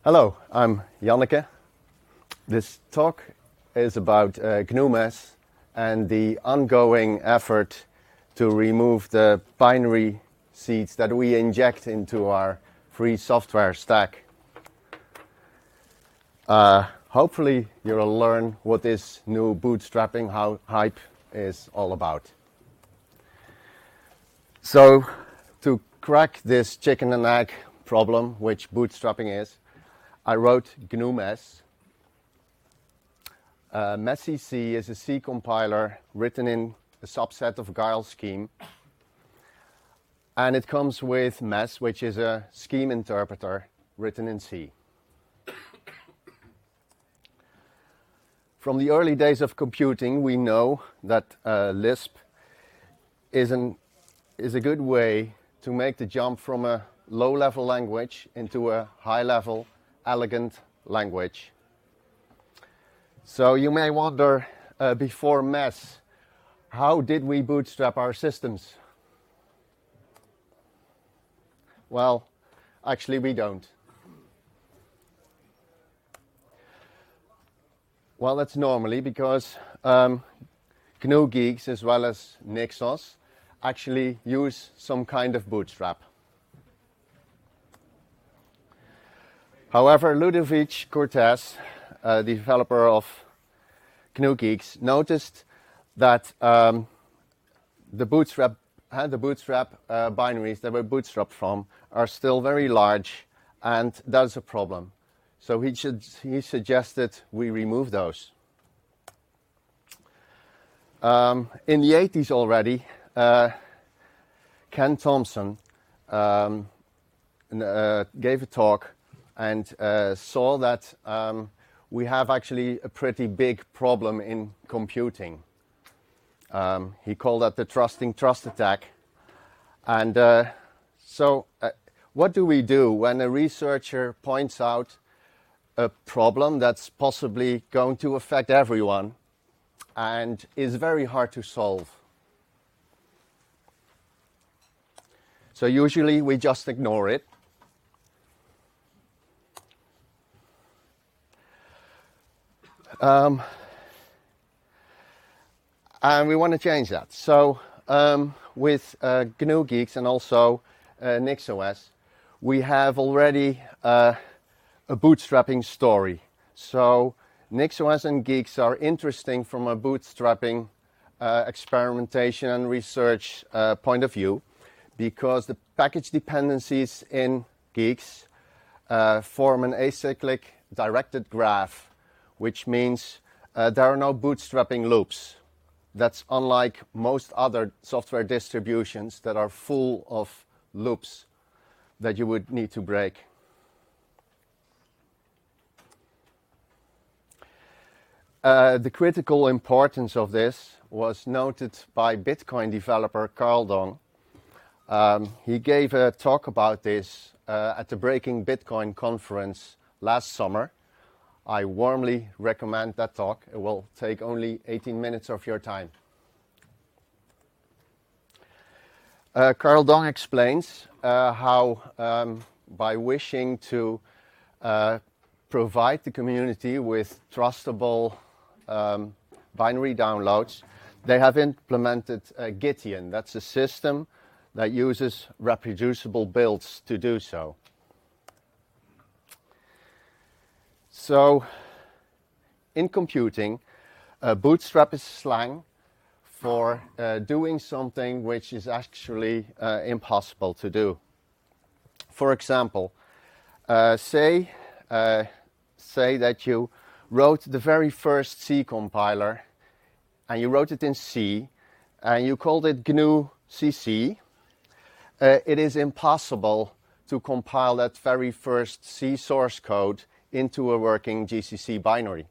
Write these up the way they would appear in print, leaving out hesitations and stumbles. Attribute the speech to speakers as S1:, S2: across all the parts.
S1: Hello, I'm Janneke. This talk is about GNU-MES and the ongoing effort to remove the binary seeds that we inject into our free software stack. Hopefully you'll learn what this new bootstrapping hype is all about. So, to crack this chicken and egg problem, which bootstrapping is, I wrote GNU-MES. MESCC is a C compiler written in a subset of Guile scheme. And it comes with MES, which is a scheme interpreter written in C. From the early days of computing, we know that Lisp is a good way to make the jump from a low-level language into a high-level elegant language. So you may wonder, before MES, how did we bootstrap our systems? Well, actually we don't. Well, that's normally because GNU geeks as well as Nixos actually use some kind of bootstrap. However, Ludovic Cortés, the developer of GNU Geeks, noticed that the bootstrap binaries that were bootstrapped from are still very large, and that's a problem. So he suggested we remove those. In the 80s already, Ken Thompson gave a talk and saw that we have actually a pretty big problem in computing. He called that the trusting trust attack. And so what do we do when a researcher points out a problem that's possibly going to affect everyone and is very hard to solve? So usually we just ignore it. And we want to change that. So with GNU Geeks and also NixOS, we have already a bootstrapping story. So NixOS and Geeks are interesting from a bootstrapping experimentation and research point of view, because the package dependencies in Geeks form an acyclic directed graph, which means there are no bootstrapping loops. That's unlike most other software distributions that are full of loops that you would need to break. The critical importance of this was noted by Bitcoin developer Carl Dong. He gave a talk about this at the Breaking Bitcoin conference last summer. I warmly recommend that talk. It will take only 18 minutes of your time. Carl Dong explains how by wishing to provide the community with trustable binary downloads, they have implemented Gitian. That's a system that uses reproducible builds to do so. So, in computing, bootstrap is slang for doing something which is actually impossible to do. For example, say that you wrote the very first C compiler, and you wrote it in C, and you called it GNU CC. It is impossible to compile that very first C source code into a working GCC binary.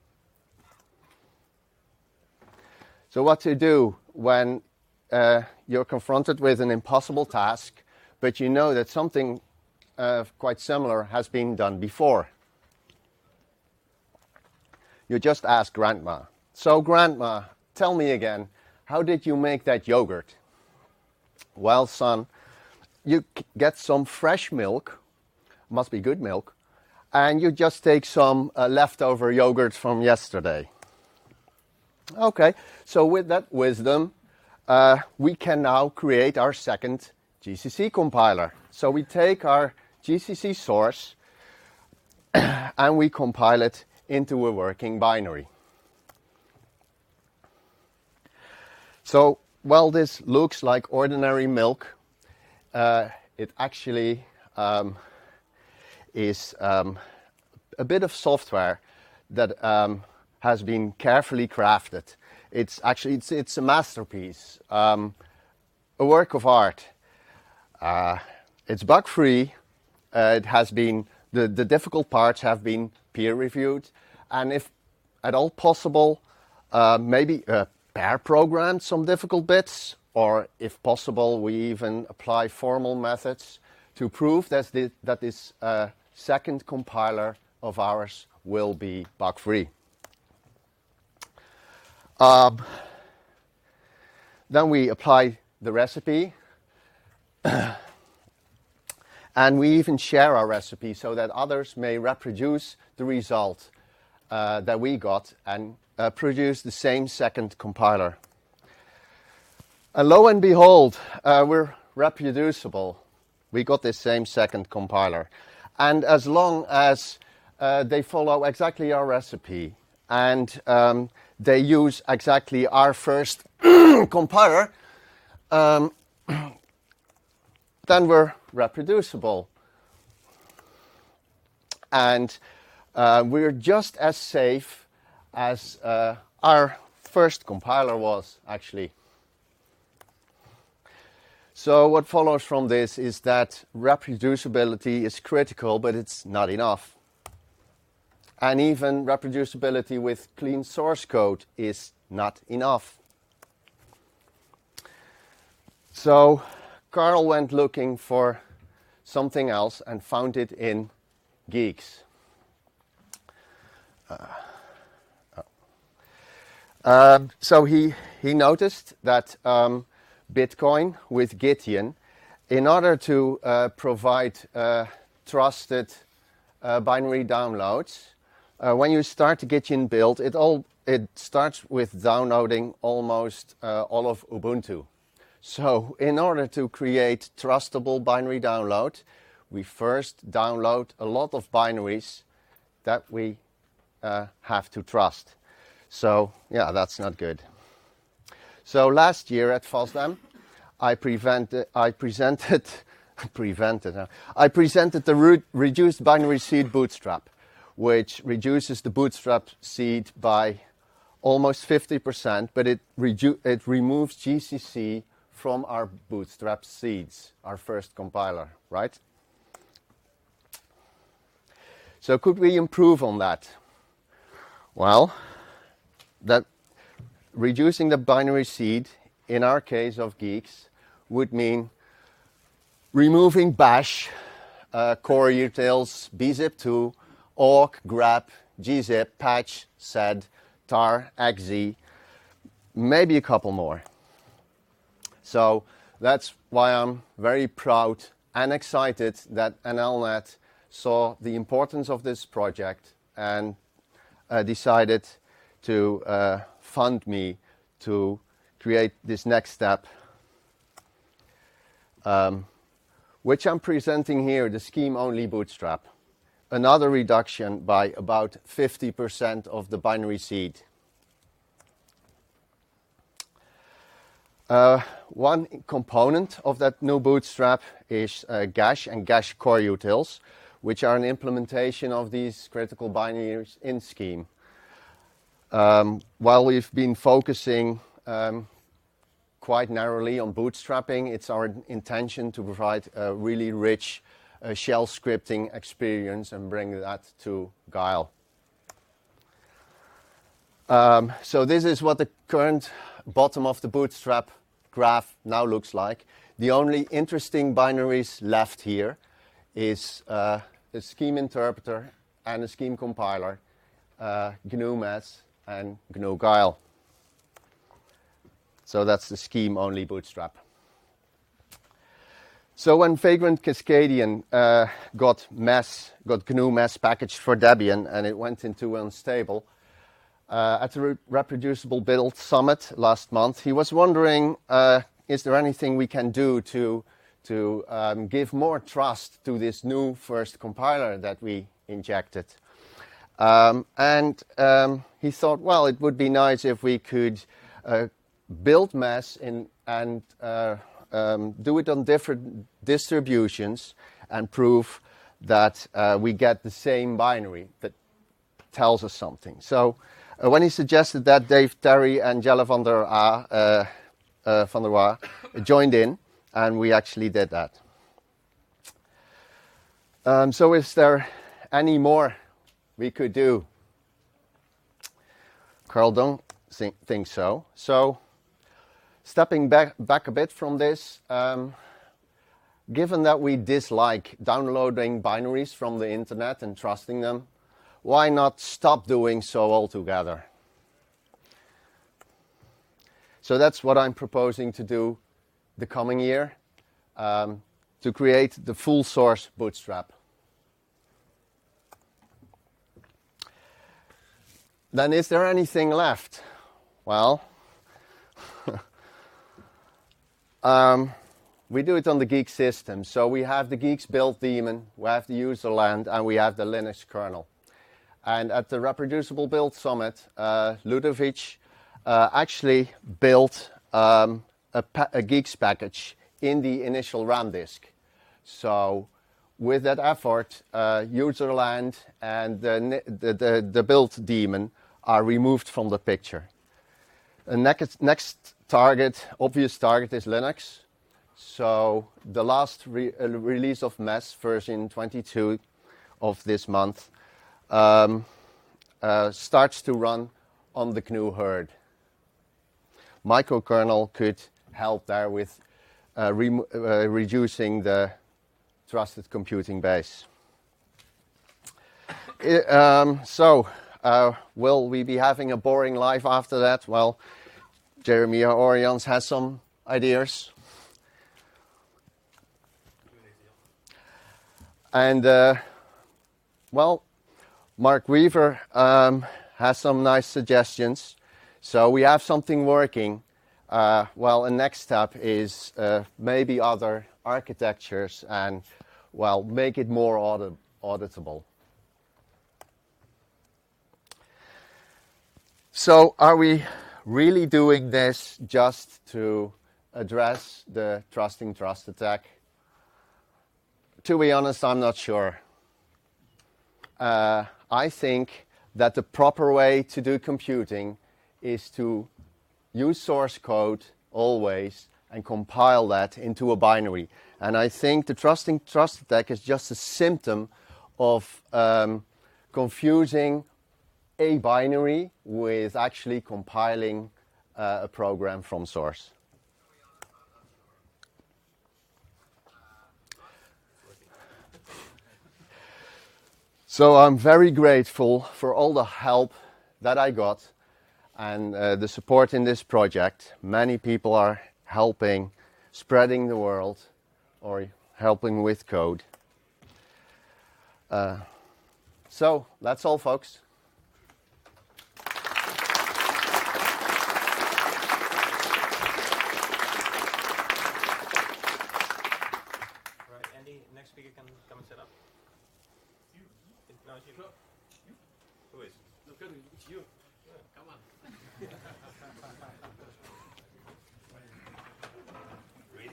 S1: So what to do when you're confronted with an impossible task, but you know that something quite similar has been done before? You just ask Grandma. So Grandma, tell me again, how did you make that yogurt? Well, son, you get some fresh milk, must be good milk, and you just take some leftover yogurt from yesterday. Okay, so with that wisdom, we can now create our second GCC compiler. So we take our GCC source and we compile it into a working binary. So while this looks like ordinary milk, it actually is a bit of software that has been carefully crafted. It's a masterpiece, a work of art. It's bug-free. It has been the difficult parts have been peer-reviewed, and if at all possible, maybe pair programmed some difficult bits, or if possible, we even apply formal methods to prove that this second compiler of ours will be bug-free. Then we apply the recipe, and we even share our recipe so that others may reproduce the result that we got and produce the same second compiler. And lo and behold, we're reproducible. We got this same second compiler. And as long as they follow exactly our recipe and they use exactly our first compiler, then we're reproducible. And we're just as safe as our first compiler was, actually. So what follows from this is that reproducibility is critical, but it's not enough. And even reproducibility with clean source code is not enough. So Carl went looking for something else and found it in Guix. So he noticed that Bitcoin with Gitian, in order to provide trusted binary downloads, when you start the Gitian build, it starts with downloading almost all of Ubuntu. So in order to create trustable binary download, we first download a lot of binaries that we have to trust. So yeah, that's not good. So last year at FOSDEM, I presented the reduced binary seed bootstrap, which reduces the bootstrap seed by almost 50%, but it removes GCC from our bootstrap seeds, our first compiler, right? So could we improve on that? Well, that reducing the binary seed, in our case of Guix, would mean removing bash, core utils, bzip2, awk, grep, gzip, patch, sed, tar, xz, maybe a couple more. So that's why I'm very proud and excited that NLNet saw the importance of this project and decided to fund me to create this next step, which I'm presenting here, the scheme-only bootstrap. Another reduction by about 50% of the binary seed. One component of that new bootstrap is Gash and Gash core utils, which are an implementation of these critical binaries in Scheme. While we've been focusing quite narrowly on bootstrapping, it's our intention to provide a really rich shell scripting experience and bring that to Guile. So this is what the current bottom of the bootstrap graph now looks like. The only interesting binaries left here is a scheme interpreter and a scheme compiler, GNU-Mess and GNU Guile. So that's the scheme-only bootstrap. So when Vagrant Cascadian got GNU Mess packaged for Debian and it went into Unstable, at the Reproducible Build Summit last month, he was wondering, is there anything we can do to give more trust to this new first compiler that we injected? He thought, well, it would be nice if we could build Mess and do it on different distributions and prove that we get the same binary that tells us something. So when he suggested that, Dave Terry and Jelle van der Waal joined in, and we actually did that. So is there any more we could do? Carl, don't think so. So stepping back a bit from this, given that we dislike downloading binaries from the internet and trusting them, why not stop doing so altogether? So that's what I'm proposing to do the coming year, to create the full source Bootstrap. Then is there anything left? Well, we do it on the Geek system. So we have the Geeks build daemon, we have the userland, and we have the Linux kernel. And at the Reproducible Build Summit, Ludovic actually built a Geeks package in the initial RAM disk. So with that effort, userland and the build daemon are removed from the picture. The next target, obvious target, is Linux. So the last release of Mess, version 22 of this month, starts to run on the GNU herd. Microkernel could help there with reducing the trusted computing base. Will we be having a boring life after that? Well, Jeremiah Orions has some ideas. And, Mark Weaver has some nice suggestions. So we have something working. A next step is maybe other architectures and, make it more auditable. So are we really doing this just to address the trusting trust attack? To be honest, I'm not sure. I think that the proper way to do computing is to use source code always and compile that into a binary. And I think the trusting trust attack is just a symptom of confusing a binary with actually compiling a program from source. So I'm very grateful for all the help that I got and the support in this project. Many people are helping, spreading the world, or helping with code. So that's all, folks.
S2: Right, Andy, next speaker can come and set up. No, it's you. Who is? It's you. Yeah, come on. Really?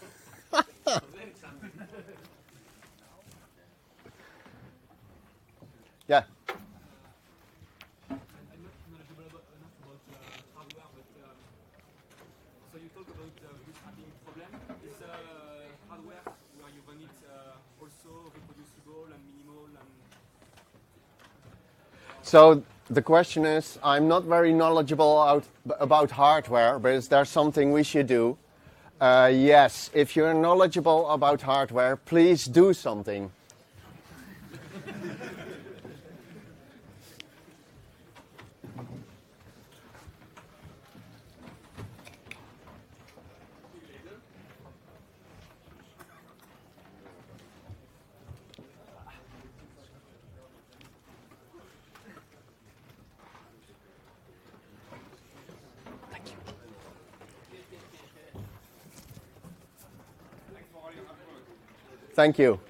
S1: Yeah.
S3: I'm not knowledgeable enough about hardware, but so you talk about bootstrapping problem. Is hardware where you run it also reproducible and minimal and
S1: So the question is, I'm not very knowledgeable about hardware, but is there something we should do? Yes, if you're knowledgeable about hardware, please do something. Thank you.